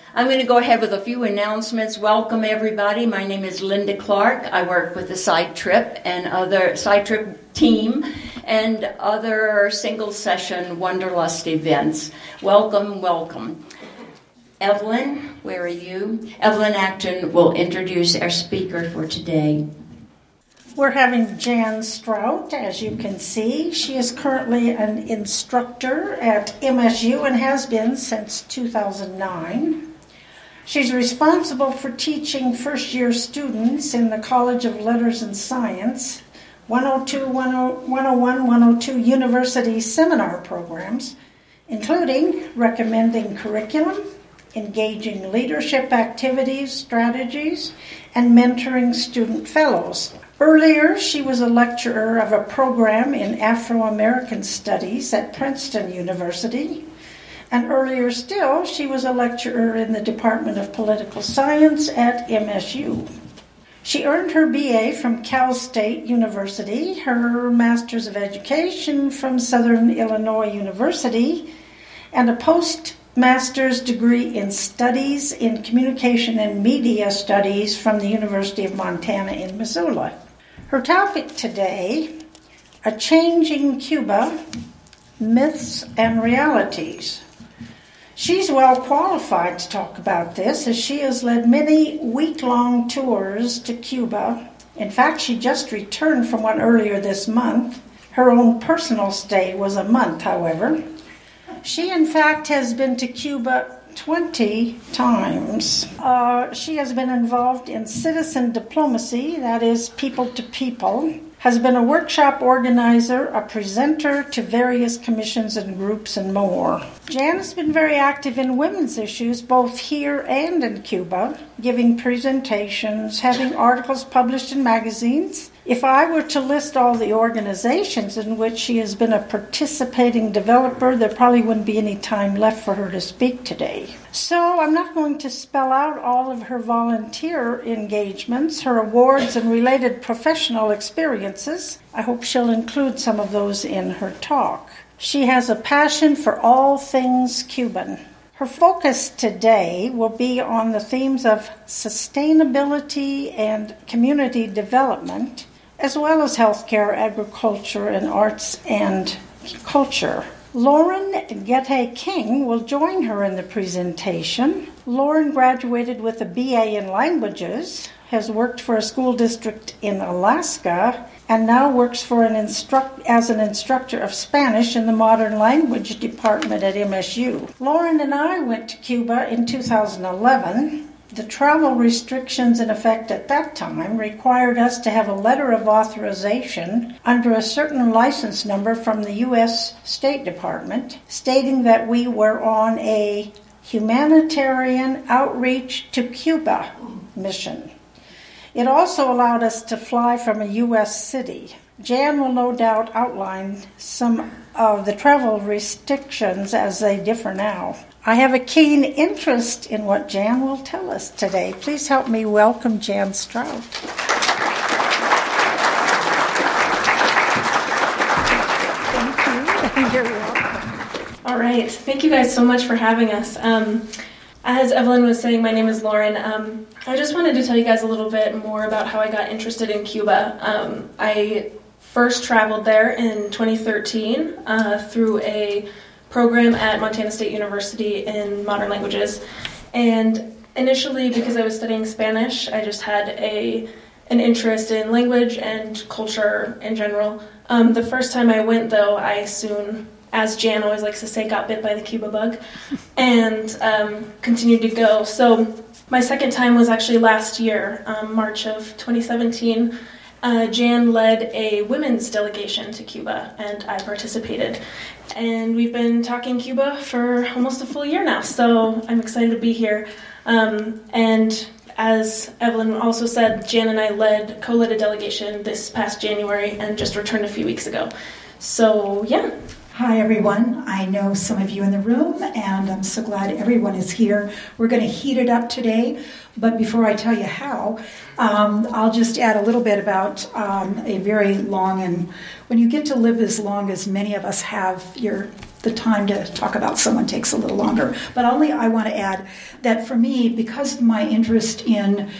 I'm going to go ahead with a few announcements. Welcome, everybody. My name is Linda Clark. I work with the Side Trip and other Side Trip team and other single session Wanderlust events. Welcome, welcome. Evelyn, where are you? Evelyn Acton will introduce our speaker for today. We're having Jan Strout, as you can see. She is currently an instructor at MSU and has been since 2009. She's responsible for teaching first-year students in the College of Letters and Science, 102, 101, 102 university seminar programs, including recommending curriculum, engaging leadership activities, strategies, and mentoring student fellows. Earlier, she was a lecturer of a program in Afro-American Studies at Princeton University. And earlier still, she was a lecturer in the Department of Political Science at MSU. She earned her BA from Cal State University, her Master's of Education from Southern Illinois University, and a postmaster's degree in Studies in Communication and Media Studies from the University of Montana in Missoula. Her topic today, A Changing Cuba, Myths and Realities. She's well qualified to talk about this, as she has led many week-long tours to Cuba. In fact, she just returned from one earlier this month. Her own personal stay was a month, however. She, in fact, has been to Cuba 20 times. She has been involved in citizen diplomacy, that is, people to people, has been a workshop organizer, a presenter to various commissions and groups, and more. Jan has been very active in women's issues, both here and in Cuba, giving presentations, having articles published in magazines. If I were to list all the organizations in which she has been a participating developer, there probably wouldn't be any time left for her to speak today. So I'm not going to spell out all of her volunteer engagements, her awards, and related professional experiences. I hope she'll include some of those in her talk. She has a passion for all things Cuban. Her focus today will be on the themes of sustainability and community development, as well as healthcare, agriculture, and arts and culture. Lauren Gete King will join her in the presentation. Lauren graduated with a BA in Languages, has worked for a school district in Alaska, and now works for as an instructor of Spanish in the Modern Language Department at MSU. Lauren and I went to Cuba in 2011. The travel restrictions in effect at that time required us to have a letter of authorization under a certain license number from the U.S. State Department, stating that we were on a humanitarian outreach to Cuba mission. It also allowed us to fly from a U.S. city. Jan will no doubt outline some of the travel restrictions as they differ now. I have a keen interest in what Jan will tell us today. Please help me welcome Jan Strout. Thank you. You're welcome. All right. Thank you guys so much for having us. As Evelyn was saying, my name is Lauren. I just wanted to tell you guys a little bit more about how I got interested in Cuba. I first traveled there in 2013 through a program at Montana State University in Modern Languages. And initially, because I was studying Spanish, I just had an interest in language and culture in general. The first time I went, though, I soon, as Jan always likes to say, got bit by the Cuba bug and continued to go. So my second time was actually last year, March of 2017. Jan led a women's delegation to Cuba, and I participated. And we've been talking Cuba for almost a full year now, so I'm excited to be here. And as Evelyn also said, Jan and I co-led a delegation this past January and just returned a few weeks ago. So, yeah. Hi, everyone. I know some of you in the room, and I'm so glad everyone is here. We're going to heat it up today, but before I tell you how, I'll just add a little bit about a very long, and when you get to live as long as many of us have, your the time to talk about someone takes a little longer. But I want to add that for me, because of my interest in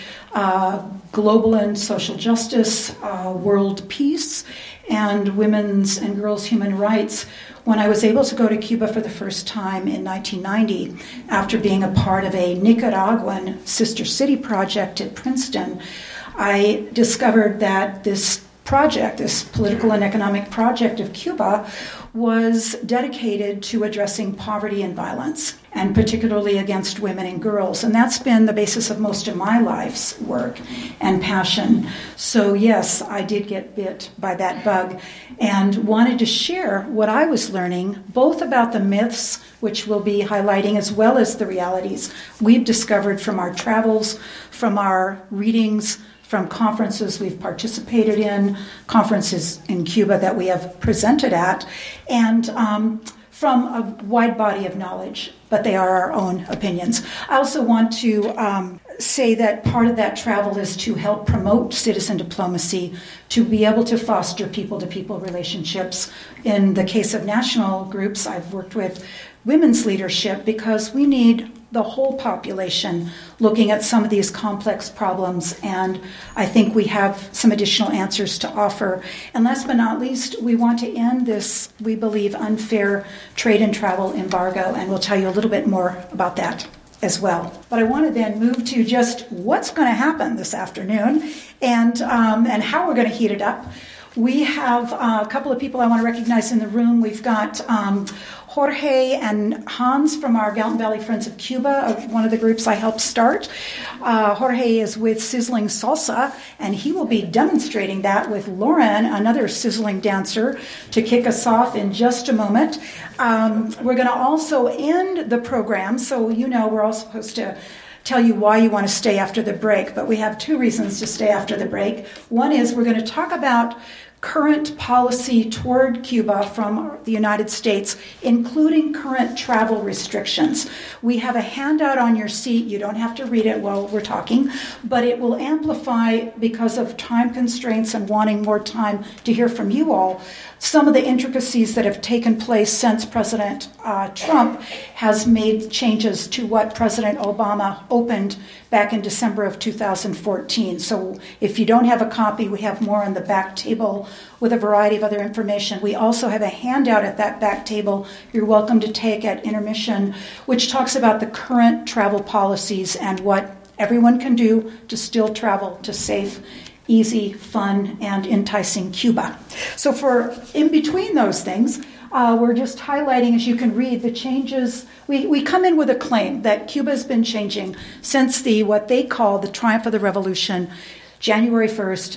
global and social justice, world peace, and women's and girls' human rights, when I was able to go to Cuba for the first time in 1990, after being a part of a Nicaraguan sister city project at Princeton, I discovered that this project, this political and economic project of Cuba, was dedicated to addressing poverty and violence, and particularly against women and girls. And that's been the basis of most of my life's work and passion. So yes, I did get bit by that bug and wanted to share what I was learning, both about the myths, which we'll be highlighting, as well as the realities we've discovered from our travels, from our readings, from conferences we've participated in, conferences in Cuba that we have presented at, and from a wide body of knowledge, but they are our own opinions. I also want to say that part of that travel is to help promote citizen diplomacy, to be able to foster people-to-people relationships. In the case of national groups, I've worked with women's leadership because we need the whole population looking at some of these complex problems, and I think we have some additional answers to offer. And last but not least, we want to end this, we believe, unfair trade and travel embargo, and we'll tell you a little bit more about that as well. But I want to then move to just what's going to happen this afternoon and how we're going to heat it up. We have a couple of people I want to recognize in the room. We've got Jorge and Hans from our Galton Valley Friends of Cuba, one of the groups I helped start. Jorge is with Sizzling Salsa, and he will be demonstrating that with Lauren, another sizzling dancer, to kick us off in just a moment. We're going to also end the program, so you know we're all supposed to tell you why you want to stay after the break, but we have two reasons to stay after the break. One is we're going to talk about current policy toward Cuba from the United States, including current travel restrictions. We have a handout on your seat. You don't have to read it while we're talking, but it will amplify, because of time constraints and wanting more time to hear from you all, some of the intricacies that have taken place since President Trump has made changes to what President Obama opened back in December of 2014. So if you don't have a copy, we have more on the back table with a variety of other information. We also have a handout at that back table you're welcome to take at intermission, which talks about the current travel policies and what everyone can do to still travel to safe, easy, fun, and enticing Cuba. So for in between those things, we're just highlighting, as you can read, the changes. We come in with a claim that Cuba has been changing since what they call the triumph of the revolution, January 1st,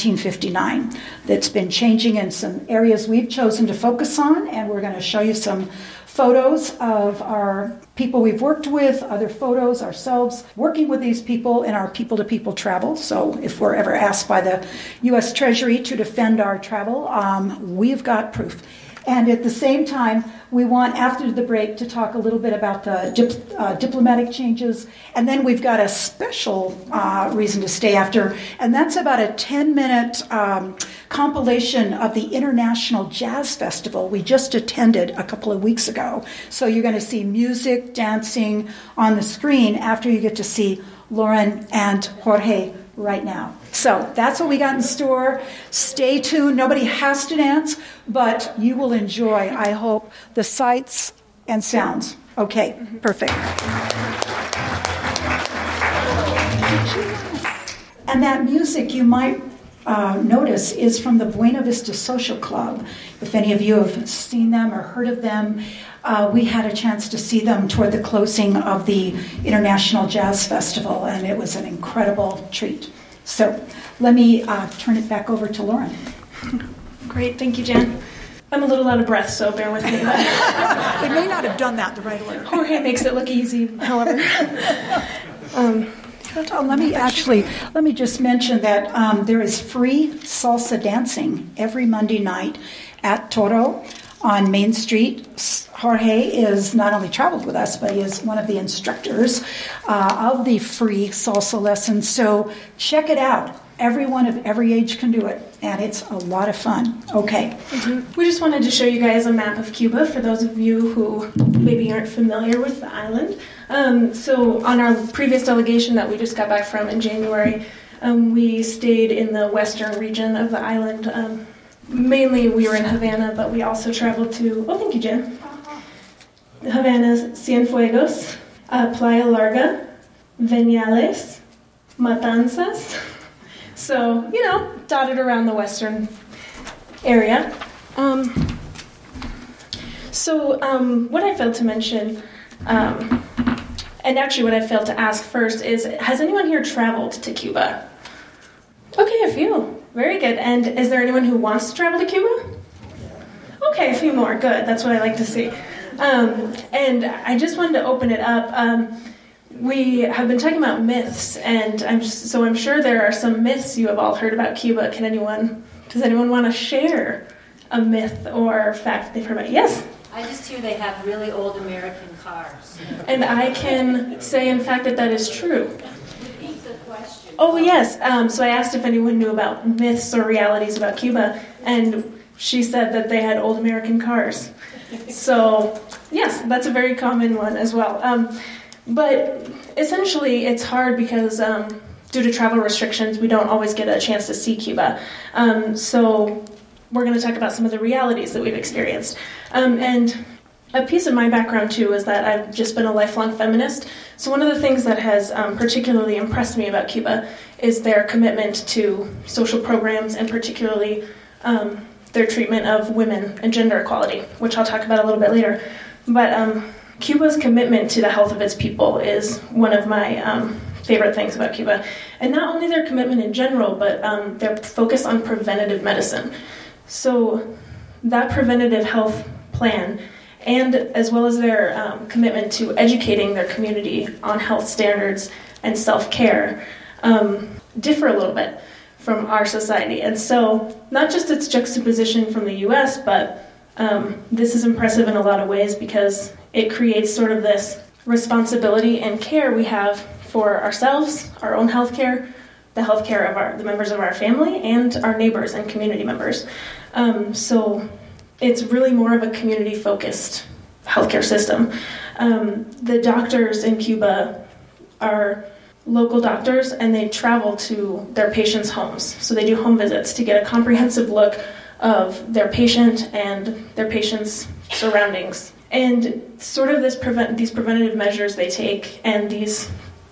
1959. That's been changing in some areas we've chosen to focus on, and we're going to show you some photos of our people we've worked with, other photos ourselves working with these people in our people-to-people travel. So if we're ever asked by the U.S. Treasury to defend our travel, we've got proof. And at the same time, we want, after the break, to talk a little bit about the diplomatic changes. And then we've got a special reason to stay after, and that's about a 10-minute compilation of the International Jazz Festival we just attended a couple of weeks ago. So you're going to see music, dancing on the screen after you get to see Lauren and Jorge right now. So that's what we got in store. Stay tuned. Nobody has to dance, but you will enjoy, I hope, the sights and sounds. Okay, perfect. And that music, you might notice, is from the Buena Vista Social Club. If any of you have seen them or heard of them, we had a chance to see them toward the closing of the International Jazz Festival, and it was an incredible treat. So let me turn it back over to Lauren. Great, thank you, Jan. I'm a little out of breath, so bear with me. We may not have done that the right way. Jorge makes it look easy, however. Let me just mention that there is free salsa dancing every Monday night at Toro on Main Street. Jorge is not only traveled with us, but he is one of the instructors of the free salsa lessons. So check it out. everyone of every age can do it, and it's a lot of fun. Okay. We just wanted to show you guys a map of Cuba for those of you who maybe aren't familiar with the island. So on our previous delegation that we just got back from in January, we stayed in the western region of the island. Mainly we were in Havana, but we also traveled to, oh, thank you, Jen. Havana, Cienfuegos, Playa Larga, Viñales, Matanzas. So, dotted around the western area. What I failed to mention, and actually what I failed to ask first is, has anyone here traveled to Cuba? Okay, a few. Very good. And is there anyone who wants to travel to Cuba? Okay, a few more. Good. That's what I like to see. And I just wanted to open it up. We have been talking about myths, and I'm sure there are some myths you have all heard about Cuba. Does anyone want to share a myth or fact they've heard about? Yes? I just hear they have really old American cars. And I can say, in fact, that is true. Repeat the question. Oh, yes. So I asked if anyone knew about myths or realities about Cuba, and she said that they had old American cars. So, yes, that's a very common one as well. But essentially, it's hard because due to travel restrictions, we don't always get a chance to see Cuba. So we're going to talk about some of the realities that we've experienced. And a piece of my background, too, is that I've just been a lifelong feminist. So one of the things that has particularly impressed me about Cuba is their commitment to social programs, and particularly their treatment of women and gender equality, which I'll talk about a little bit later. But Cuba's commitment to the health of its people is one of my favorite things about Cuba. And not only their commitment in general, but their focus on preventative medicine. So that preventative health plan, and as well as their commitment to educating their community on health standards and self-care, differ a little bit from our society. And so not just its juxtaposition from the U.S., but this is impressive in a lot of ways because it creates sort of this responsibility and care we have for ourselves, our own healthcare, the healthcare of the members of our family, and our neighbors and community members. So it's really more of a community-focused healthcare system. The doctors in Cuba are local doctors, and they travel to their patients' homes. So they do home visits to get a comprehensive look of their patient and their patient's surroundings. And sort of these preventative measures they take and these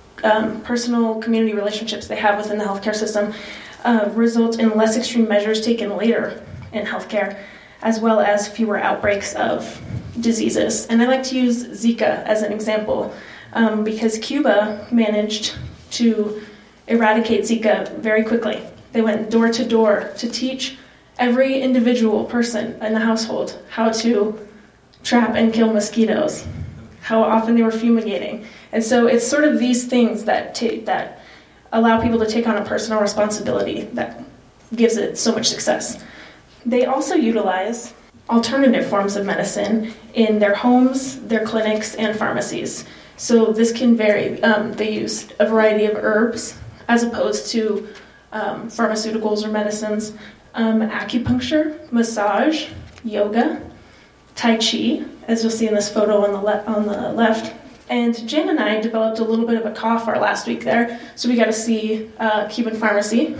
personal community relationships they have within the healthcare system result in less extreme measures taken later in healthcare, as well as fewer outbreaks of diseases. And I like to use Zika as an example because Cuba managed to eradicate Zika very quickly. They went door to door to teach every individual person in the household how to trap and kill mosquitoes, how often they were fumigating. And so it's sort of these things that allow people to take on a personal responsibility that gives it so much success. They also utilize alternative forms of medicine in their homes, their clinics, and pharmacies. So this can vary. They use a variety of herbs as opposed to pharmaceuticals or medicines, acupuncture, massage, yoga, Tai Chi, as you'll see in this photo on the left. And Jan and I developed a little bit of a cough our last week there, so we got to see Cuban pharmacy.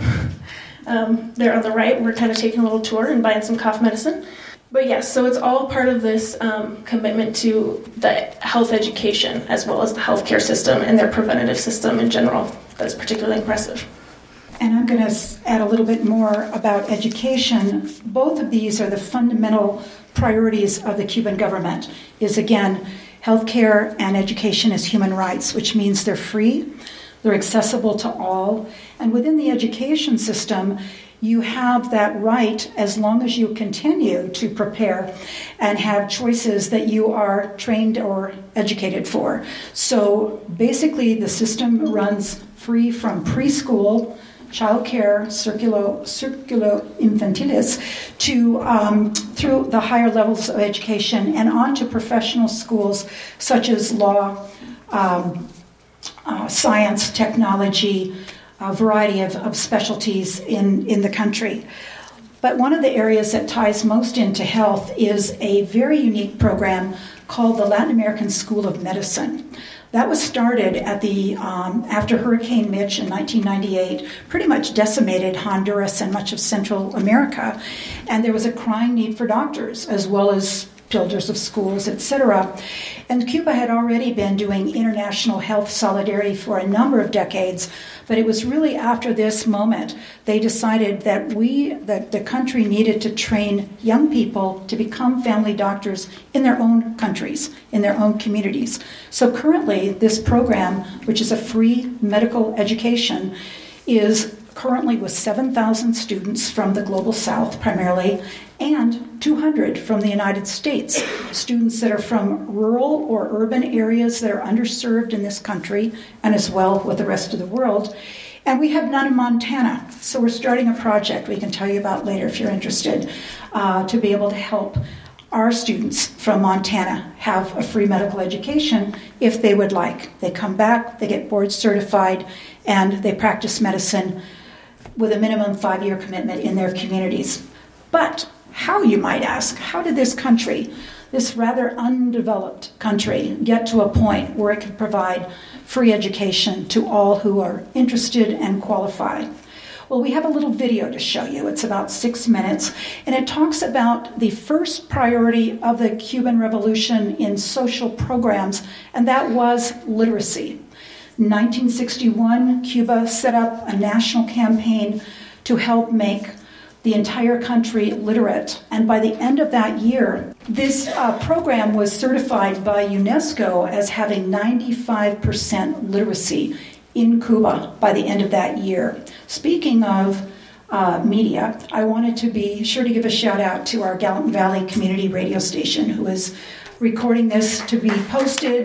There on the right, we're kind of taking a little tour and buying some cough medicine. But yes, so it's all part of this commitment to the health education as well as the healthcare system and their preventative system in general. That's particularly impressive. And I'm going to add a little bit more about education. Both of these are the fundamental priorities of the Cuban government, is again, healthcare and education as human rights, which means they're free, they're accessible to all. And within the education system, you have that right as long as you continue to prepare and have choices that you are trained or educated for. So basically, the system runs free from preschool, childcare, circulo infantilis, to through the higher levels of education and on to professional schools such as law, science, technology, a variety of specialties in the country. But one of the areas that ties most into health is a very unique program called the Latin American School of Medicine. That was started at after Hurricane Mitch in 1998, pretty much decimated Honduras and much of Central America. And there was a crying need for doctors, as well as builders of schools, etc. And Cuba had already been doing international health solidarity for a number of decades, but it was really after this moment they decided that the country needed to train young people to become family doctors in their own countries, in their own communities. So currently, this program, which is a free medical education, is currently with 7,000 students from the Global South primarily, and 200 from the United States, students that are from rural or urban areas that are underserved in this country, and as well with the rest of the world. And we have none in Montana, so we're starting a project we can tell you about later if you're interested, to be able to help our students from Montana have a free medical education if they would like. They come back, they get board certified, and they practice medicine with a minimum 5-year commitment in their communities. But how, you might ask, how did this country, this rather undeveloped country, get to a point where it could provide free education to all who are interested and qualified? Well, we have a little video to show you. It's about 6 minutes, and it talks about the first priority of the Cuban Revolution in social programs, and that was literacy. In 1961, Cuba set up a national campaign to help make the entire country literate. And by the end of that year, this program was certified by UNESCO as having 95% literacy in Cuba by the end of that year. Speaking of media, I wanted to be sure to give a shout out to our Gallatin Valley Community Radio Station, who is recording this to be posted.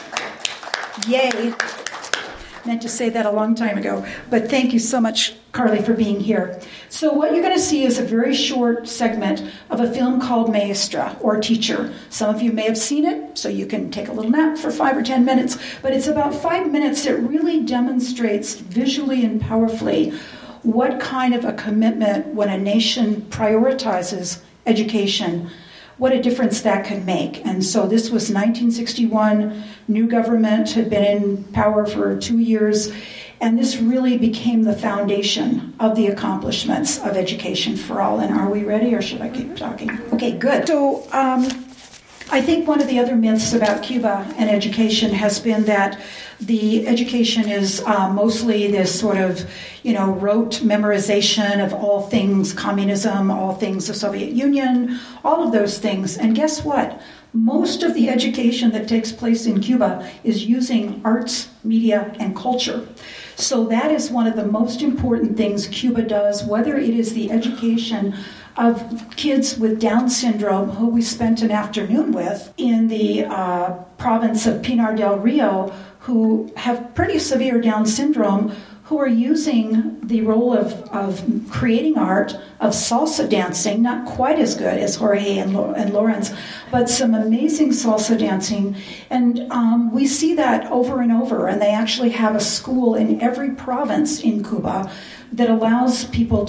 Yay! Meant to say that a long time ago, but thank you so much, Carly, for being here. So what you're going to see is a very short segment of a film called Maestra, or Teacher. Some of you may have seen it, so you can take a little nap for 5 or 10 minutes, but it's about 5 minutes that really demonstrates visually and powerfully what kind of a commitment when a nation prioritizes education, what a difference that can make. And so this was 1961, new government had been in power for 2 years, and this really became the foundation of the accomplishments of Education for All. And are we ready, or should I keep talking? Okay, good. So I think one of the other myths about Cuba and education has been that the education is mostly this sort of, rote memorization of all things communism, all things the Soviet Union, all of those things. And guess what? Most of the education that takes place in Cuba is using arts, media, and culture. So that is one of the most important things Cuba does, whether it is the education of kids with Down syndrome, who we spent an afternoon with in the province of Pinar del Rio, who have pretty severe Down syndrome, who are using the role of creating art, of salsa dancing, not quite as good as Jorge and Lawrence, but some amazing salsa dancing. And we see that over and over, and they actually have a school in every province in Cuba that allows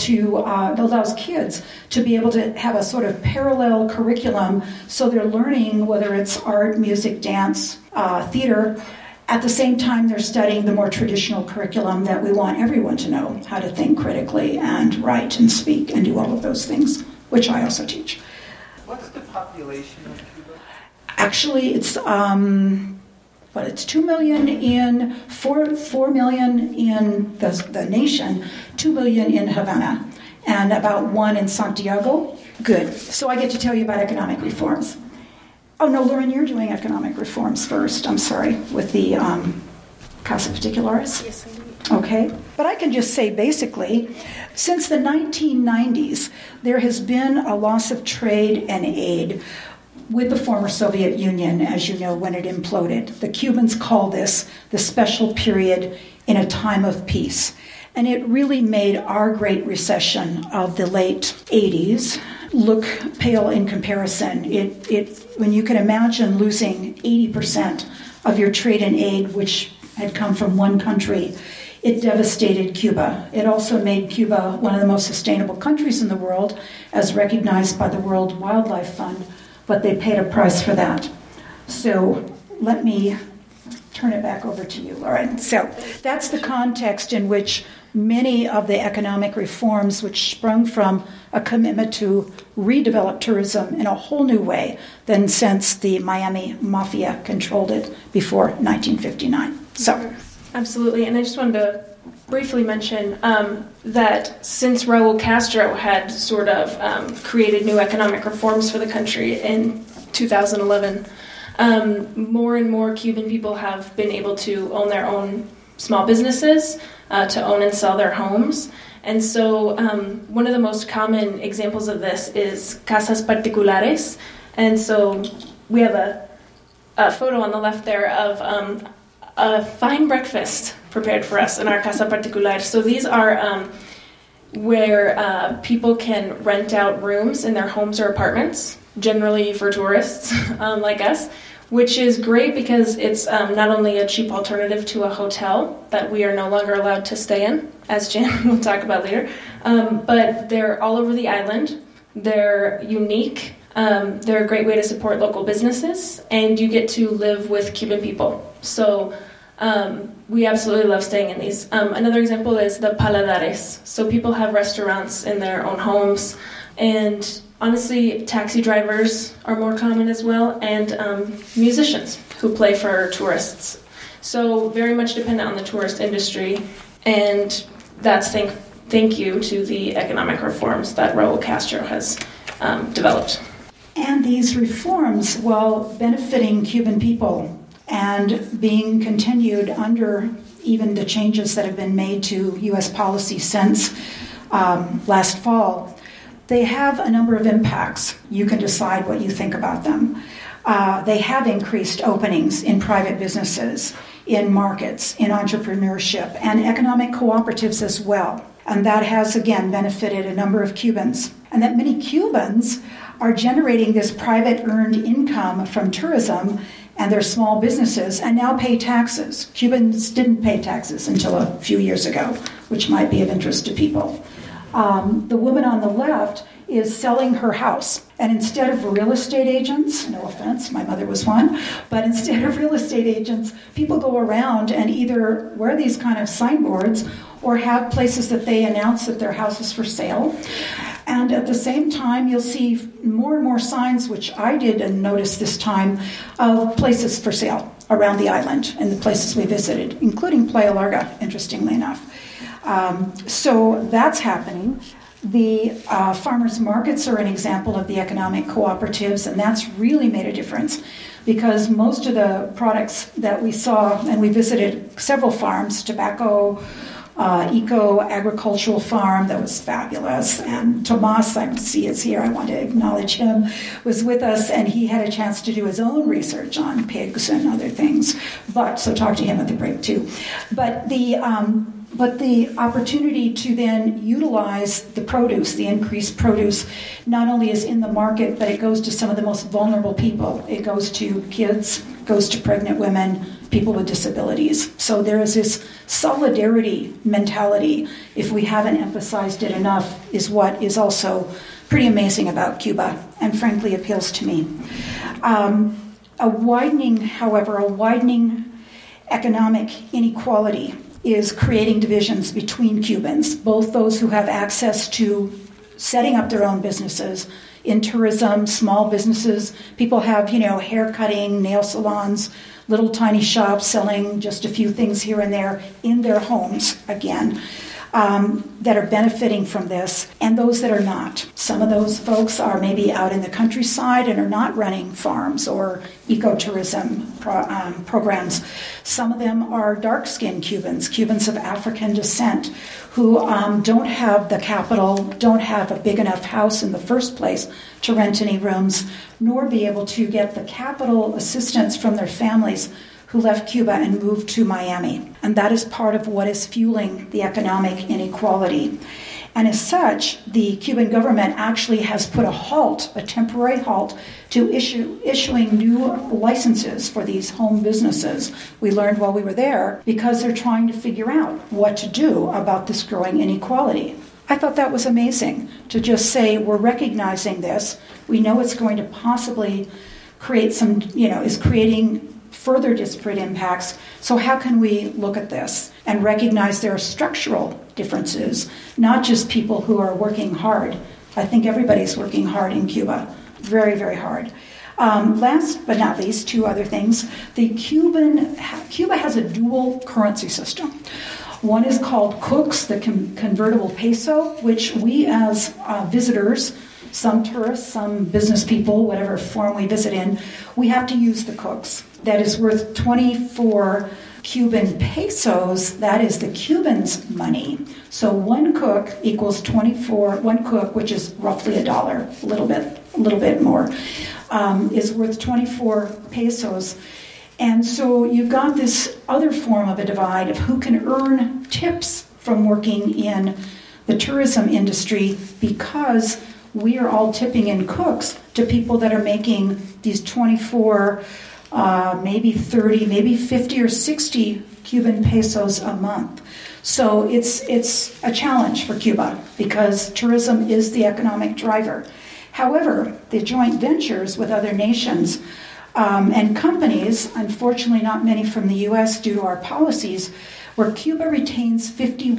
kids to be able to have a sort of parallel curriculum, so they're learning whether it's art, music, dance, theater. At the same time, they're studying the more traditional curriculum that we want everyone to know, how to think critically and write and speak and do all of those things, which I also teach. What's the population of Cuba? Actually, it's it's 2 million in 4 million in the nation, 2 million in Havana, and about 1 in Santiago. Good. So I get to tell you about economic reforms. Oh, no, Lauren, you're doing economic reforms first. I'm sorry, with the Casa Particulares. Yes, I do. Okay. But I can just say, basically, since the 1990s, there has been a loss of trade and aid with the former Soviet Union, as you know, when it imploded. The Cubans call this the special period in a time of peace. And it really made our Great Recession of the late 80s look pale in comparison. When you can imagine losing 80% of your trade and aid, which had come from one country, it devastated Cuba. It also made Cuba one of the most sustainable countries in the world, as recognized by the World Wildlife Fund, but they paid a price for that. So let me turn it back over to you, Lauren. So that's the context in which many of the economic reforms which sprung from a commitment to redevelop tourism in a whole new way than since the Miami Mafia controlled it before 1959. So, absolutely, and I just wanted to briefly mention that since Raul Castro had sort of created new economic reforms for the country in 2011, more and more Cuban people have been able to own their own small businesses, to own and sell their homes. And so one of the most common examples of this is casas particulares. And so we have a photo on the left there of a fine breakfast prepared for us in our casa particular. So these are where people can rent out rooms in their homes or apartments, generally for tourists like us, which is great because it's not only a cheap alternative to a hotel that we are no longer allowed to stay in, as Jan will talk about later, but they're all over the island. They're unique. They're a great way to support local businesses, and you get to live with Cuban people. So we absolutely love staying in these. Another example is the paladares. So people have restaurants in their own homes, and honestly, taxi drivers are more common as well, and musicians who play for tourists. So very much dependent on the tourist industry, and that's thank you to the economic reforms that Raul Castro has developed. And these reforms, while benefiting Cuban people and being continued under even the changes that have been made to U.S. policy since last fall, they have a number of impacts. You can decide what you think about them. They have increased openings in private businesses, in markets, in entrepreneurship, and economic cooperatives as well. And that has, again, benefited a number of Cubans. And that many Cubans are generating this private earned income from tourism and their small businesses and now pay taxes. Cubans didn't pay taxes until a few years ago, which might be of interest to people. The woman on the left is selling her house. And instead of real estate agents, no offense, my mother was one, but instead of real estate agents, people go around and either wear these kind of signboards or have places that they announce that their house is for sale. And at the same time, you'll see more and more signs, which I didn't notice this time, of places for sale around the island and the places we visited, including Playa Larga, interestingly enough. So that's happening. The farmers' markets are an example of the economic cooperatives, and that's really made a difference because most of the products that we saw, and we visited several farms, tobacco, eco-agricultural farm that was fabulous, and Tomas, I see is here, I want to acknowledge him, was with us, and he had a chance to do his own research on pigs and other things, so talk to him at the break too. But the opportunity to then utilize the produce, the increased produce, not only is in the market, but it goes to some of the most vulnerable people. It goes to kids, goes to pregnant women, people with disabilities. So there is this solidarity mentality, if we haven't emphasized it enough, is what is also pretty amazing about Cuba and frankly appeals to me. A widening economic inequality is creating divisions between Cubans, both those who have access to setting up their own businesses in tourism, small businesses. People have, hair cutting, nail salons, little tiny shops selling just a few things here and there in their homes, again, that are benefiting from this, and those that are not. Some of those folks are maybe out in the countryside and are not running farms or ecotourism programs. Some of them are dark-skinned Cubans of African descent, who don't have the capital, don't have a big enough house in the first place to rent any rooms, nor be able to get the capital assistance from their families who left Cuba and moved to Miami. And that is part of what is fueling the economic inequality. And as such, the Cuban government actually has put a temporary halt, to issuing new licenses for these home businesses. We learned while we were there, because they're trying to figure out what to do about this growing inequality. I thought that was amazing, to just say, we're recognizing this. We know it's going to possibly create is creating further disparate impacts. So how can we look at this and recognize there are structural differences, not just people who are working hard. I think everybody's working hard in Cuba, very, very hard. Last but not least, two other things. Cuba has a dual currency system. One is called CUCS, the convertible peso, which we as visitors, some tourists, some business people, whatever form we visit in, we have to use the CUCS. That is worth 24 Cuban pesos. That is the Cubans' money. So one CUC equals 24, one CUC, which is roughly $1, a little bit more, is worth 24 pesos. And so you've got this other form of a divide of who can earn tips from working in the tourism industry, because we are all tipping in CUCs to people that are making these 24, maybe 30, maybe 50 or 60 Cuban pesos a month. So it's a challenge for Cuba, because tourism is the economic driver. However, the joint ventures with other nations and companies, unfortunately not many from the U.S. due to our policies, where Cuba retains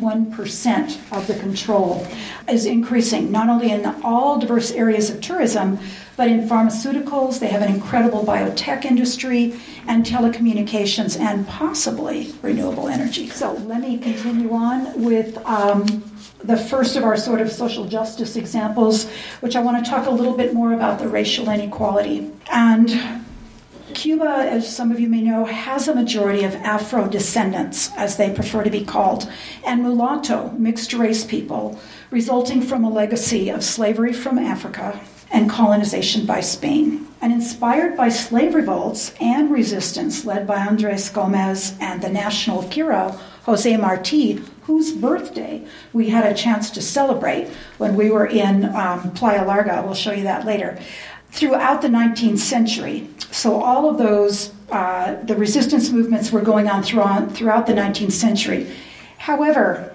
51% of the control, is increasing, not only in all diverse areas of tourism, but in pharmaceuticals. They have an incredible biotech industry, and telecommunications, and possibly renewable energy. So let me continue on with the first of our sort of social justice examples, which I want to talk a little bit more about the racial inequality. And Cuba, as some of you may know, has a majority of Afro-descendants, as they prefer to be called, and mulatto, mixed-race people, resulting from a legacy of slavery from Africa and colonization by Spain. And inspired by slave revolts and resistance led by Andres Gomez and the national hero, Jose Marti, whose birthday we had a chance to celebrate when we were in Playa Larga. We'll show you that later. Throughout the 19th century. So all of those, the resistance movements were going on throughout the 19th century. However,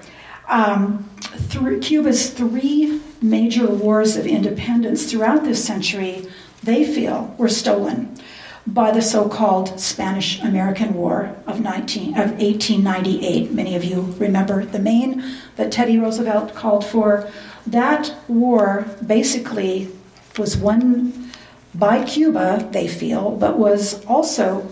through Cuba's three major wars of independence throughout this century, they feel were stolen by the so-called Spanish-American War of 1898. Many of you remember the Maine that Teddy Roosevelt called for. That war basically was won by Cuba, they feel, but was also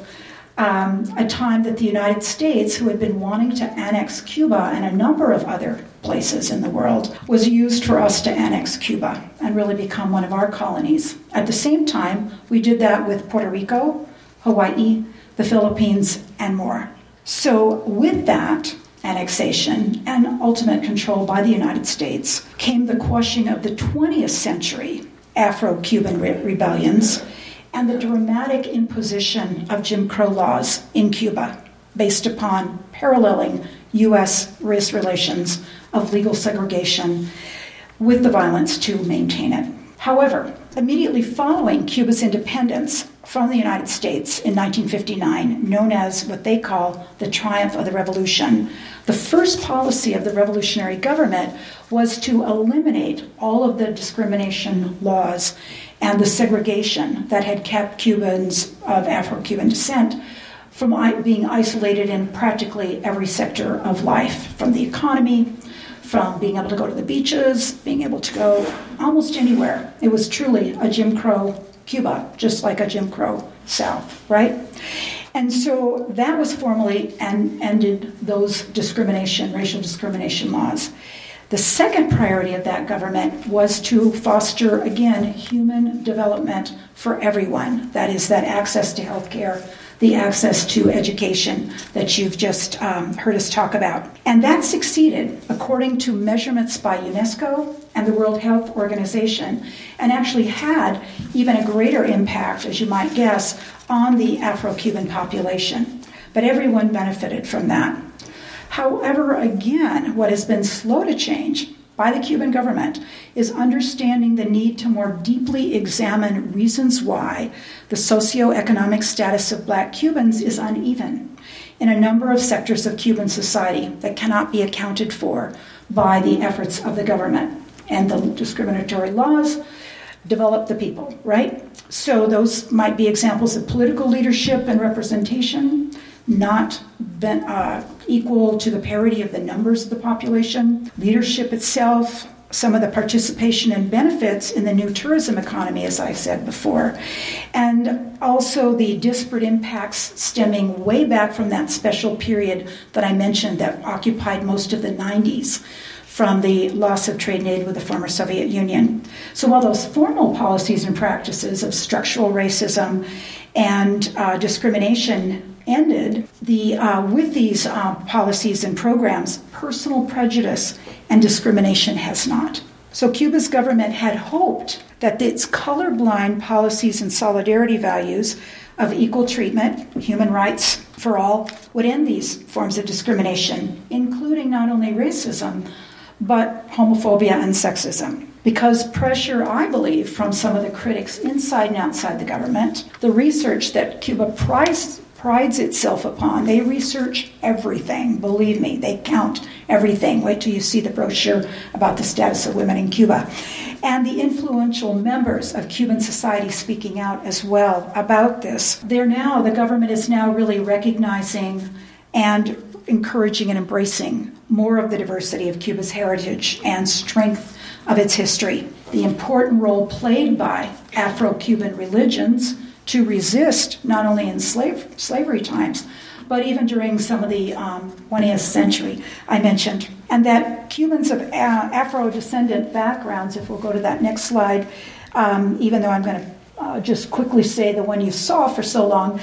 a time that the United States, who had been wanting to annex Cuba and a number of other places in the world, was used for us to annex Cuba and really become one of our colonies. At the same time, we did that with Puerto Rico, Hawaii, the Philippines, and more. So with that annexation and ultimate control by the United States came the quashing of the 20th century Afro-Cuban rebellions and the dramatic imposition of Jim Crow laws in Cuba based upon paralleling U.S. race relations of legal segregation with the violence to maintain it. However, immediately following Cuba's independence from the United States in 1959, known as what they call the triumph of the revolution, the first policy of the revolutionary government was to eliminate all of the discrimination laws and the segregation that had kept Cubans of Afro-Cuban descent from being isolated in practically every sector of life, from the economy, from being able to go to the beaches, being able to go almost anywhere. It was truly a Jim Crow Cuba, just like a Jim Crow South, right? And so that was formally ended those racial discrimination laws. The second priority of that government was to foster, again, human development for everyone. That is, that access to health care, the access to education that you've just heard us talk about. And that succeeded, according to measurements by UNESCO and the World Health Organization, and actually had even a greater impact, as you might guess, on the Afro-Cuban population. But everyone benefited from that. However, again, what has been slow to change by the Cuban government is understanding the need to more deeply examine reasons why the socioeconomic status of Black Cubans is uneven in a number of sectors of Cuban society that cannot be accounted for by the efforts of the government. And the discriminatory laws develop the people, right? So those might be examples of political leadership and representation, not equal to the parity of the numbers of the population. Leadership itself, some of the participation and benefits in the new tourism economy, as I said before, and also the disparate impacts stemming way back from that special period that I mentioned that occupied most of the 90s, from the loss of trade and aid with the former Soviet Union. So while those formal policies and practices of structural racism and discrimination ended, with these policies and programs, personal prejudice and discrimination has not. So Cuba's government had hoped that its colorblind policies and solidarity values of equal treatment, human rights for all, would end these forms of discrimination, including not only racism, but homophobia and sexism. Because pressure, I believe, from some of the critics inside and outside the government, the research that Cuba prides itself upon, they research everything, believe me, they count everything. Wait till you see the brochure about the status of women in Cuba. And the influential members of Cuban society speaking out as well about this. The government is now really recognizing and encouraging and embracing more of the diversity of Cuba's heritage and strength of its history. The important role played by Afro-Cuban religions to resist not only in slavery times, but even during some of the 20th century I mentioned. And that Cubans of Afro-descendant backgrounds, if we'll go to that next slide, even though I'm going to just quickly say the one you saw for so long,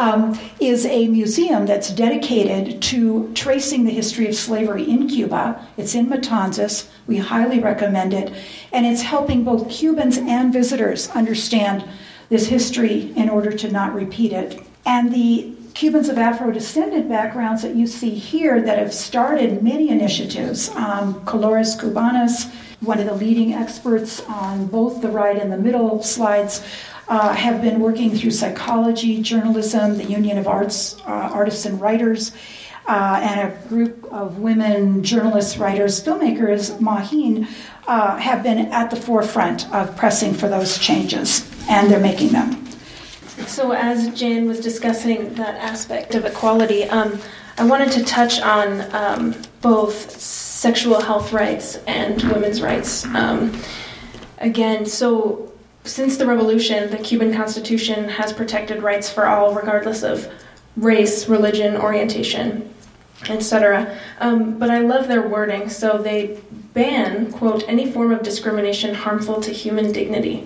is a museum that's dedicated to tracing the history of slavery in Cuba. It's in Matanzas. We highly recommend it. And it's helping both Cubans and visitors understand this history in order to not repeat it. And the Cubans of Afro-descendant backgrounds that you see here that have started many initiatives, Colores Cubanas, one of the leading experts on both the right and the middle slides, have been working through psychology, journalism, the Union of Artists and Writers, and a group of women journalists, writers, filmmakers, Mahin, have been at the forefront of pressing for those changes, and they're making them. So as Jan was discussing that aspect of equality, I wanted to touch on both sexual health rights and women's rights. Again, so since the revolution, the Cuban Constitution has protected rights for all, regardless of race, religion, orientation, etc. But I love their wording. So they ban, quote, any form of discrimination harmful to human dignity.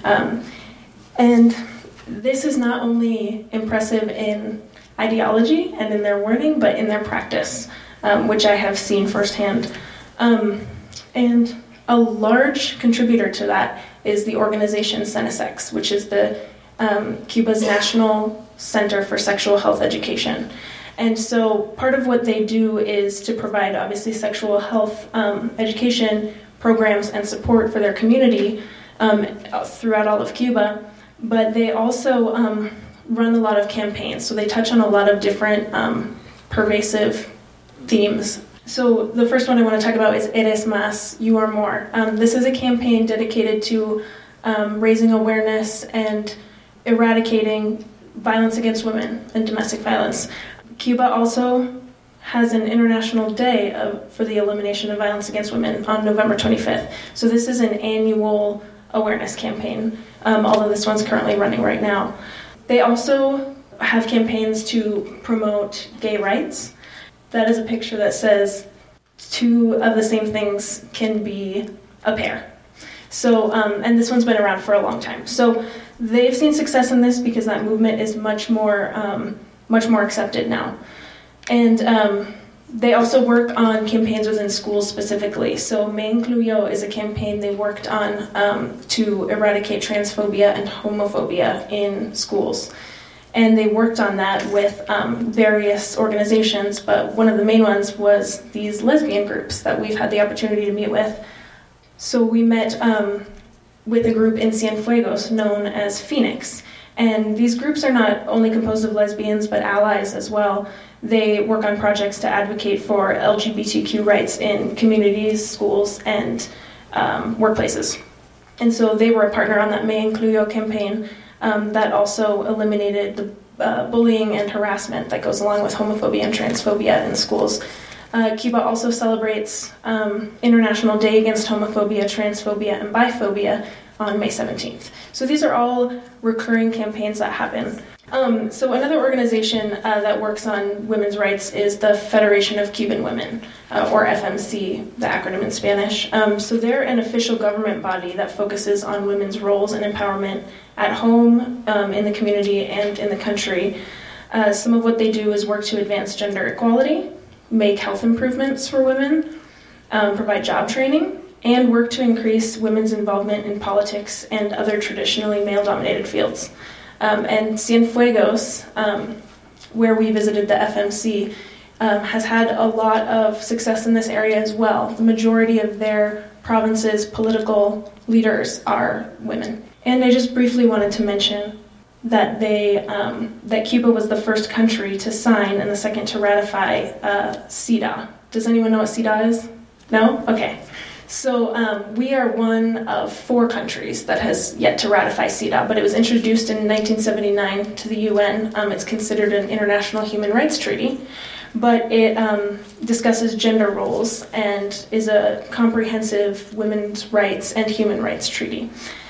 And this is not only impressive in ideology and in their wording, but in their practice, which I have seen firsthand. And a large contributor to that is the organization CENESEX, which is the Cuba's National Center for Sexual Health Education. And so part of what they do is to provide, obviously, sexual health education programs and support for their community throughout all of Cuba. But they also run a lot of campaigns. So they touch on a lot of different pervasive themes. So the first one I want to talk about is Eres Más, You Are More. This is a campaign dedicated to raising awareness and eradicating violence against women and domestic violence. Cuba also has an international day for the elimination of violence against women on November 25th. So this is an annual awareness campaign, although this one's currently running right now. They also have campaigns to promote gay rights. That is a picture that says two of the same things can be a pair. So, and this one's been around for a long time. So they've seen success in this because that movement is much more accepted now. And they also work on campaigns within schools specifically. So Me Incluyo is a campaign they worked on to eradicate transphobia and homophobia in schools. And they worked on that with various organizations, but one of the main ones was these lesbian groups that we've had the opportunity to meet with So we met with a group in Cienfuegos known as Phoenix. And these groups are not only composed of lesbians, but allies as well. They work on projects to advocate for LGBTQ rights in communities, schools, and workplaces. And so they were a partner on that Me Incluyo campaign that also eliminated the bullying and harassment that goes along with homophobia and transphobia in schools. Cuba also celebrates International Day Against Homophobia, Transphobia, and Biphobia on May 17th. So these are all recurring campaigns that happen. So another organization that works on women's rights is the Federation of Cuban Women, or FMC, the acronym in Spanish. So they're an official government body that focuses on women's roles and empowerment at home, in the community, and in the country. Some of what they do is work to advance gender equality, make health improvements for women, provide job training, and work to increase women's involvement in politics and other traditionally male-dominated fields. And Cienfuegos, where we visited the FMC, has had a lot of success in this area as well. The majority of their province's political leaders are women. And I just briefly wanted to mention that that Cuba was the first country to sign and the second to ratify CEDAW. Does anyone know what CEDAW is? No? Okay. So we are one of 4 countries that has yet to ratify CEDAW, but it was introduced in 1979 to the UN. It's considered an international human rights treaty, but it discusses gender roles and is a comprehensive women's rights and human rights treaty.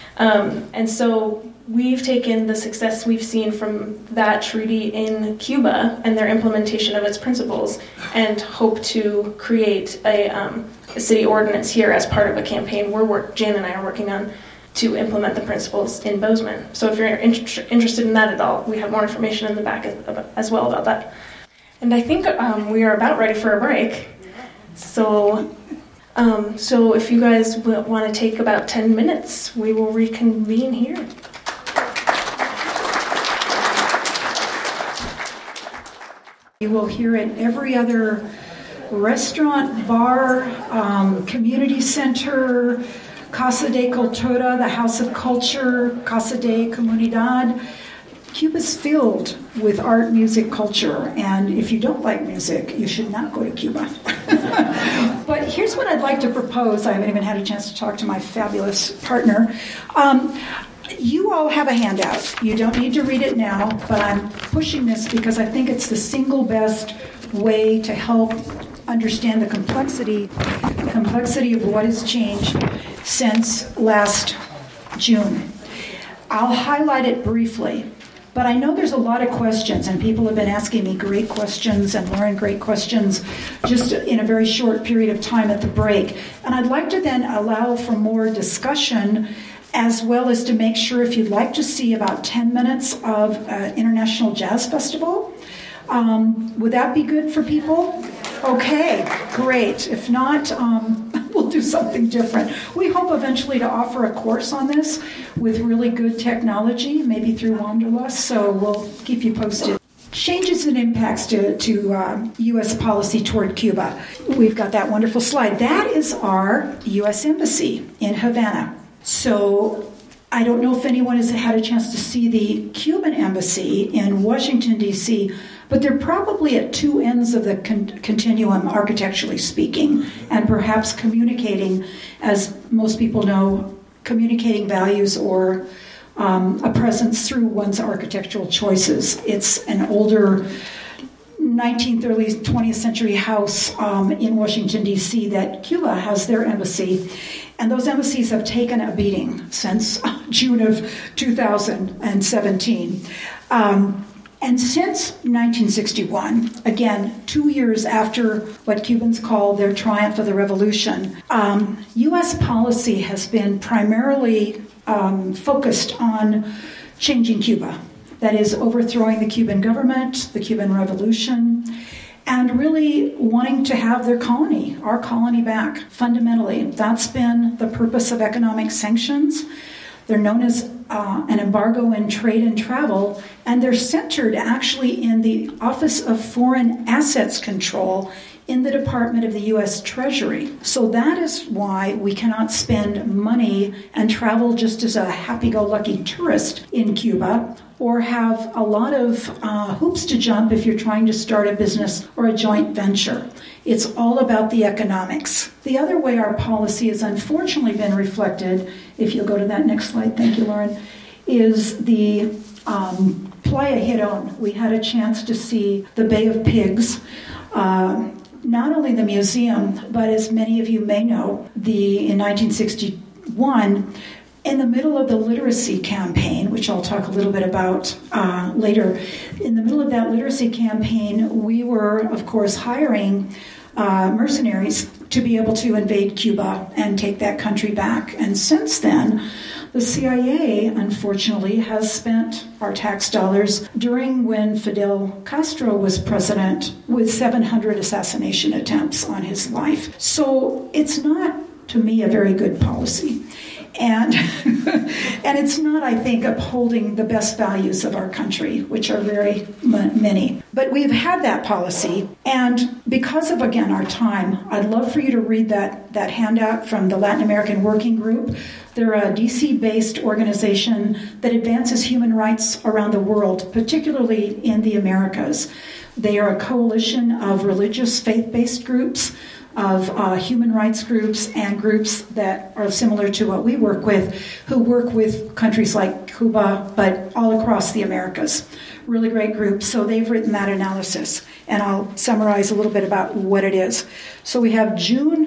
And so we've taken the success we've seen from that treaty in Cuba and their implementation of its principles and hope to create a city ordinance here as part of a campaign Jan and I are working on to implement the principles in Bozeman. So if you're interested in that at all, we have more information in the back as well about that. And I think we are about ready for a break. So if you guys want to take about 10 minutes, we will reconvene here. You will hear it every other restaurant, bar, community center, Casa de Cultura, the House of Culture, Casa de Comunidad. Cuba's filled with art, music, culture, and if you don't like music, you should not go to Cuba. But here's what I'd like to propose. I haven't even had a chance to talk to my fabulous partner. You all have a handout. You don't need to read it now, but I'm pushing this because I think it's the single best way to help understand the complexity of what has changed since last June. I'll highlight it briefly, but I know there's a lot of questions, and people have been asking me great questions and Lauren great questions just in a very short period of time at the break. And I'd like to then allow for more discussion, as well as to make sure if you'd like to see about 10 minutes of International Jazz Festival. Would that be good for people? Okay, great. If not, we'll do something different. We hope eventually to offer a course on this with really good technology, maybe through Wanderlust, so we'll keep you posted. Changes and impacts to U.S. policy toward Cuba. We've got that wonderful slide. That is our U.S. Embassy in Havana. So I don't know if anyone has had a chance to see the Cuban Embassy in Washington, D.C., but they're probably at 2 ends of the continuum, architecturally speaking, and perhaps communicating, as most people know, communicating values or a presence through one's architectural choices. It's an older 19th, early 20th century house in Washington, D.C. that Cuba has their embassy. And those embassies have taken a beating since June of 2017. And since 1961, again, 2 years after what Cubans call their triumph of the revolution, U.S. policy has been primarily focused on changing Cuba. That is, overthrowing the Cuban government, the Cuban Revolution, and really wanting to have their colony, our colony, back, fundamentally. That's been the purpose of economic sanctions. They're known as an embargo in trade and travel, and they're centered actually in the Office of Foreign Assets Control in the Department of the U.S. Treasury. So that is why we cannot spend money and travel just as a happy-go-lucky tourist in Cuba, or have a lot of hoops to jump if you're trying to start a business or a joint venture. It's all about the economics. The other way our policy has unfortunately been reflected, if you'll go to that next slide, thank you, Lauren, is the Playa Girón. We had a chance to see the Bay of Pigs, not only the museum, but as many of you may know, in 1961, in the middle of the literacy campaign, which I'll talk a little bit about later, in the middle of that literacy campaign, we were, of course, hiring mercenaries to be able to invade Cuba and take that country back. And since then, the CIA, unfortunately, has spent our tax dollars during when Fidel Castro was president with 700 assassination attempts on his life. So it's not, to me, a very good policy. And and it's not, I think, upholding the best values of our country, which are very many. But we've had that policy, and because of, again, our time, I'd love for you to read that handout from the Latin American Working Group. They're a DC-based organization that advances human rights around the world, particularly in the Americas. They are a coalition of religious, faith-based groups, of human rights groups, and groups that are similar to what we work with, who work with countries like Cuba, but all across the Americas. Really great group. So they've written that analysis, and I'll summarize a little bit about what it is. So we have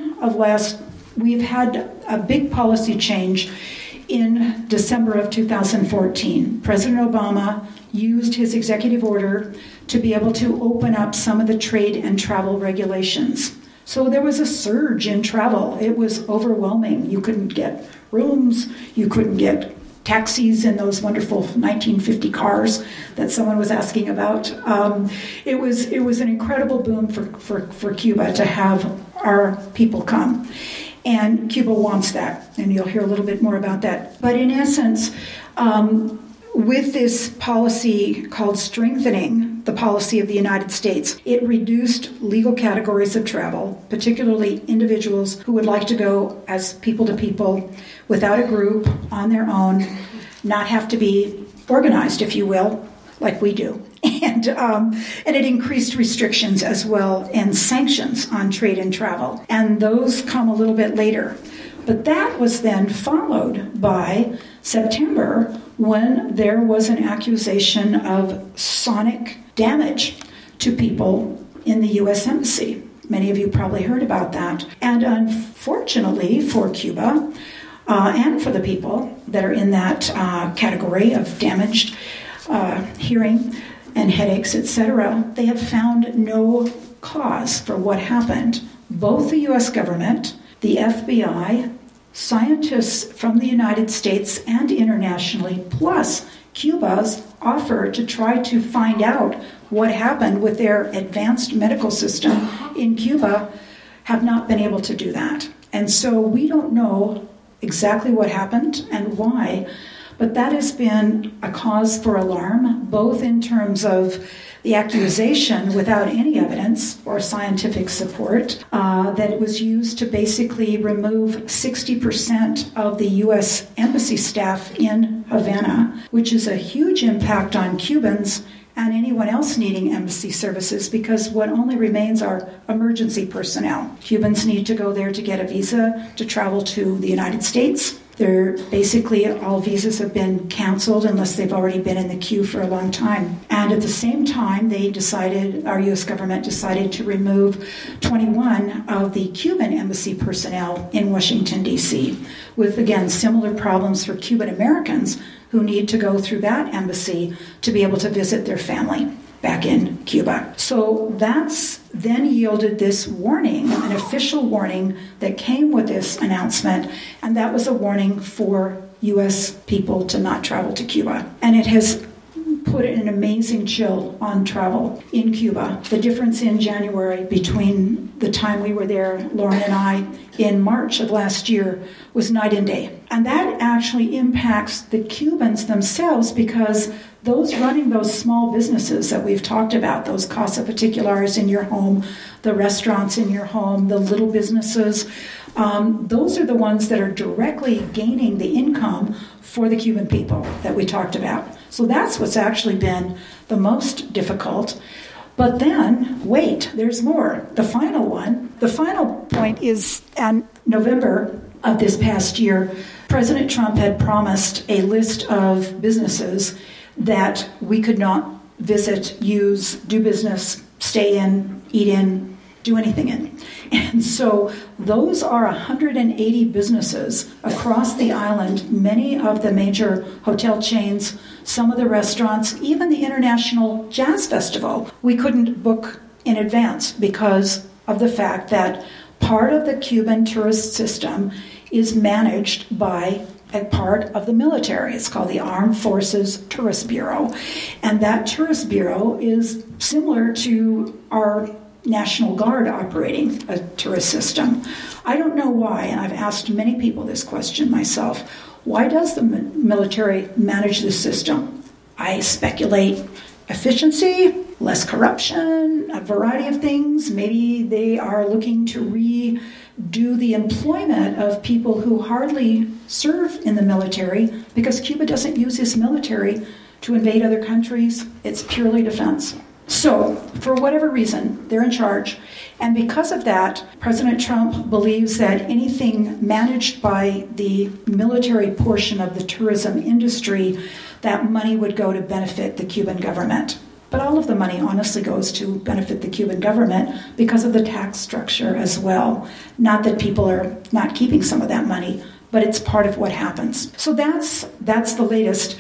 we've had a big policy change in December of 2014. President Obama used his executive order to be able to open up some of the trade and travel regulations. So there was a surge in travel. It was overwhelming. You couldn't get rooms. You couldn't get taxis in those wonderful 1950 cars that someone was asking about. It was an incredible boom for Cuba to have our people come. And Cuba wants that, and you'll hear a little bit more about that. But in essence, with this policy called strengthening the policy of the United States, it reduced legal categories of travel, particularly individuals who would like to go as people to people without a group, on their own, not have to be organized, if you will, like we do. And it increased restrictions as well and sanctions on trade and travel. And those come a little bit later. But that was then followed by September, when there was an accusation of sonic damage to people in the U.S. Embassy. Many of you probably heard about that. And unfortunately for Cuba, and for the people that are in that category of damaged hearing and headaches, etc., they have found no cause for what happened. Both the U.S. government, the FBI, scientists from the United States and internationally, plus Cuba's offer to try to find out what happened with their advanced medical system in Cuba, have not been able to do that. And so we don't know exactly what happened and why, but that has been a cause for alarm, both in terms of the accusation without any evidence or scientific support, that it was used to basically remove 60% of the U.S. embassy staff in Havana, which is a huge impact on Cubans and anyone else needing embassy services, because what only remains are emergency personnel. Cubans need to go there to get a visa to travel to the United States. They're basically, all visas have been canceled unless they've already been in the queue for a long time. And at the same time, our U.S. government decided to remove 21 of the Cuban embassy personnel in Washington, D.C., with, again, similar problems for Cuban Americans who need to go through that embassy to be able to visit their family back in Cuba. So that's then yielded this warning, an official warning that came with this announcement, and that was a warning for U.S. people to not travel to Cuba. And it has put an amazing chill on travel in Cuba. The difference in January between the time we were there, Lauren and I, in March of last year was night and day. And that actually impacts the Cubans themselves, because those running those small businesses that we've talked about, those casa particulares in your home, the restaurants in your home, the little businesses, those are the ones that are directly gaining the income for the Cuban people that we talked about. So that's what's actually been the most difficult. But then, wait, there's more. The final point is in November of this past year, President Trump had promised a list of businesses that we could not visit, use, do business, stay in, eat in, do anything in. And so those are 180 businesses across the island, many of the major hotel chains, some of the restaurants, even the International Jazz Festival. We couldn't book in advance because of the fact that part of the Cuban tourist system is managed by a part of the military. It's called the Armed Forces Tourist Bureau. And that tourist bureau is similar to our National Guard operating a tourist system. I don't know why, and I've asked many people this question myself. Why does the military manage this system? I speculate efficiency, less corruption, a variety of things. Maybe they are looking to redo the employment of people who hardly serve in the military, because Cuba doesn't use its military to invade other countries. It's purely defense. So, for whatever reason, they're in charge. And because of that, President Trump believes that anything managed by the military portion of the tourism industry, that money would go to benefit the Cuban government. But all of the money honestly goes to benefit the Cuban government because of the tax structure as well. Not that people are not keeping some of that money, but it's part of what happens. So that's the latest.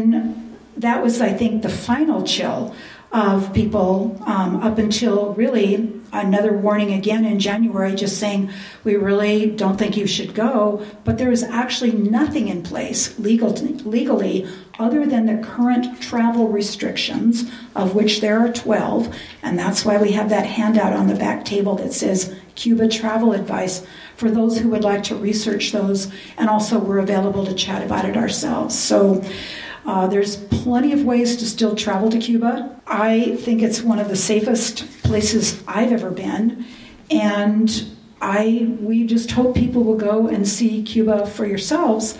That was, I think, the final chill of people up until really another warning again in January, just saying, we really don't think you should go. But there is actually nothing in place legally other than the current travel restrictions, of which there are 12. And that's why we have that handout on the back table that says Cuba travel advice for those who would like to research those. And also we're available to chat about it ourselves. So there's plenty of ways to still travel to Cuba. I think it's one of the safest places I've ever been. And we just hope people will go and see Cuba for yourselves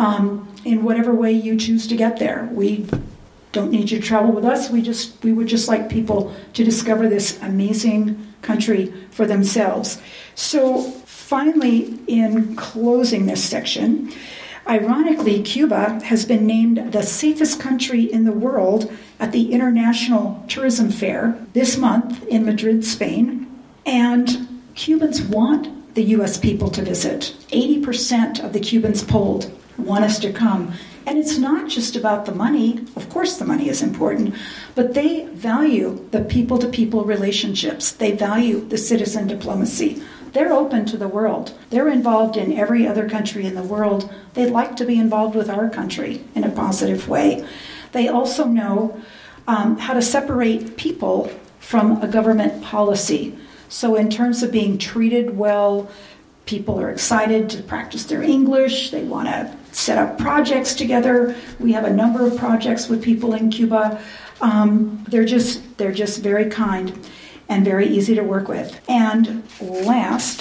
in whatever way you choose to get there. We don't need you to travel with us. We would just like people to discover this amazing country for themselves. So finally, in closing this section, ironically, Cuba has been named the safest country in the world at the International Tourism Fair this month in Madrid, Spain. And Cubans want the U.S. people to visit. 80% of the Cubans polled want us to come. And it's not just about the money. Of course the money is important, but they value the people-to-people relationships. They value the citizen diplomacy. They're open to the world. They're involved in every other country in the world. They'd like to be involved with our country in a positive way. They also know how to separate people from a government policy. So in terms of being treated well, people are excited to practice their English. They want to set up projects together. We have a number of projects with people in Cuba. They're just very kind and very easy to work with. And last,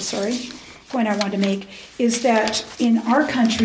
point I want to make is that in our country,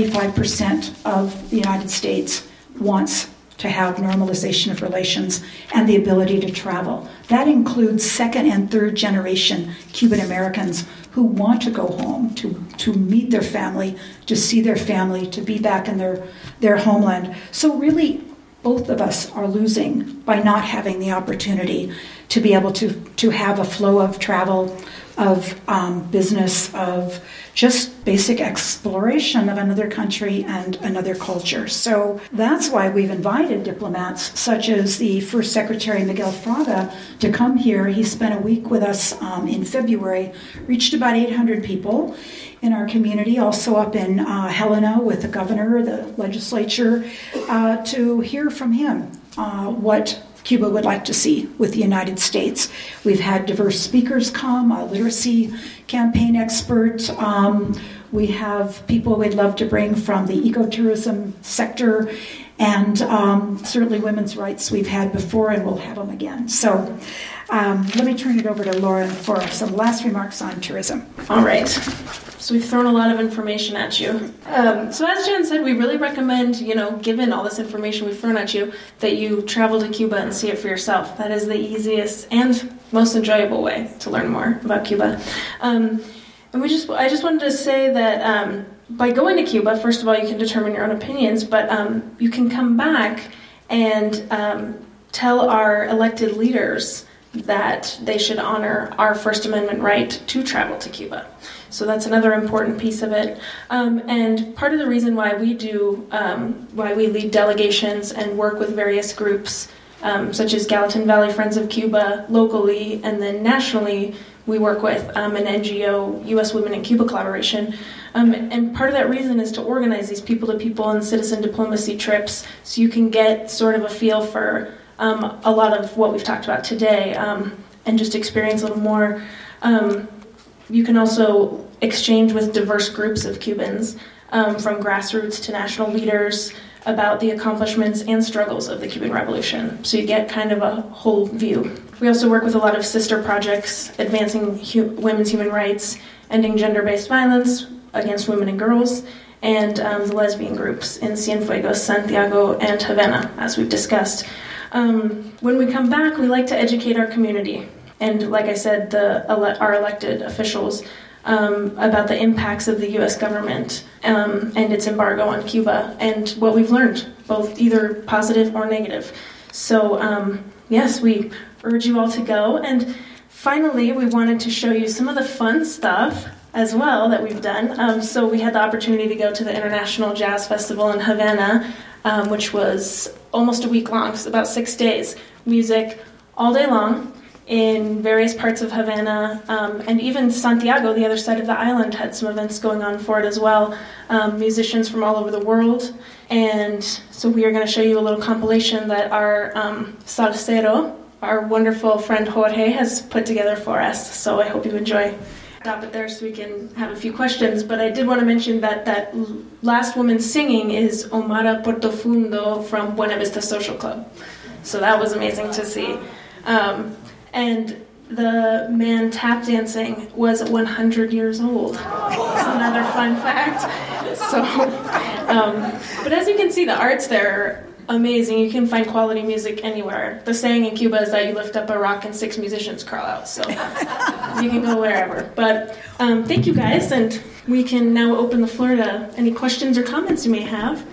75% of the United States wants to have normalization of relations and the ability to travel. That includes second and third generation Cuban Americans who want to go home, to meet their family, to see their family, to be back in their homeland. So really, both of us are losing by not having the opportunity to be able to have a flow of travel of business, of just basic exploration of another country and another culture. So that's why we've invited diplomats such as the First Secretary Miguel Fraga to come here. He spent a week with us in February, reached about 800 people in our community, also up in Helena with the governor, the legislature, to hear from him what Cuba would like to see with the United States. We've had diverse speakers come, a literacy campaign expert. We have people we'd love to bring from the ecotourism sector, and certainly women's rights we've had before, and we'll have them again. So let me turn it over to Lauren for some last remarks on tourism. All right. So we've thrown a lot of information at you. So as Jan said, we really recommend, given all this information we've thrown at you, that you travel to Cuba and see it for yourself. That is the easiest and most enjoyable way to learn more about Cuba. And I just wanted to say that by going to Cuba, first of all, you can determine your own opinions, but you can come back and tell our elected leaders that they should honor our First Amendment right to travel to Cuba. So that's another important piece of it. And part of the reason why we lead delegations and work with various groups, such as Gallatin Valley Friends of Cuba locally, and then nationally, we work with an NGO, U.S. Women in Cuba Collaboration. And part of that reason is to organize these people-to-people and citizen diplomacy trips so you can get sort of a feel for a lot of what we've talked about today, and just experience a little more. You can also exchange with diverse groups of Cubans, from grassroots to national leaders, about the accomplishments and struggles of the Cuban Revolution. So you get kind of a whole view. We also work with a lot of sister projects advancing women's human rights, ending gender-based violence against women and girls, and the lesbian groups in Cienfuegos, Santiago, and Havana, as we've discussed. When we come back, we like to educate our community, and like I said, our elected officials, about the impacts of the U.S. government and its embargo on Cuba, and what we've learned, both either positive or negative. So, yes, we urge you all to go. And finally, we wanted to show you some of the fun stuff as well that we've done. So we had the opportunity to go to the International Jazz Festival in Havana, which was almost a week long, so about 6 days. Music all day long in various parts of Havana, and even Santiago, the other side of the island, had some events going on for it as well. Musicians from all over the world. And so we are going to show you a little compilation that our salsero, our wonderful friend Jorge, has put together for us. So I hope you enjoy. Stop it there so we can have a few questions. But I did want to mention that last woman singing is Omara Portofundo from Buena Vista Social Club. So that was amazing to see. And the man tap dancing was 100 years old. That's another fun fact. So, but as you can see, the arts there are amazing. You can find quality music anywhere. The saying in Cuba is that you lift up a rock and 6 musicians crawl out. So you can go wherever. But thank you guys, and we can now open the floor to any questions or comments you may have.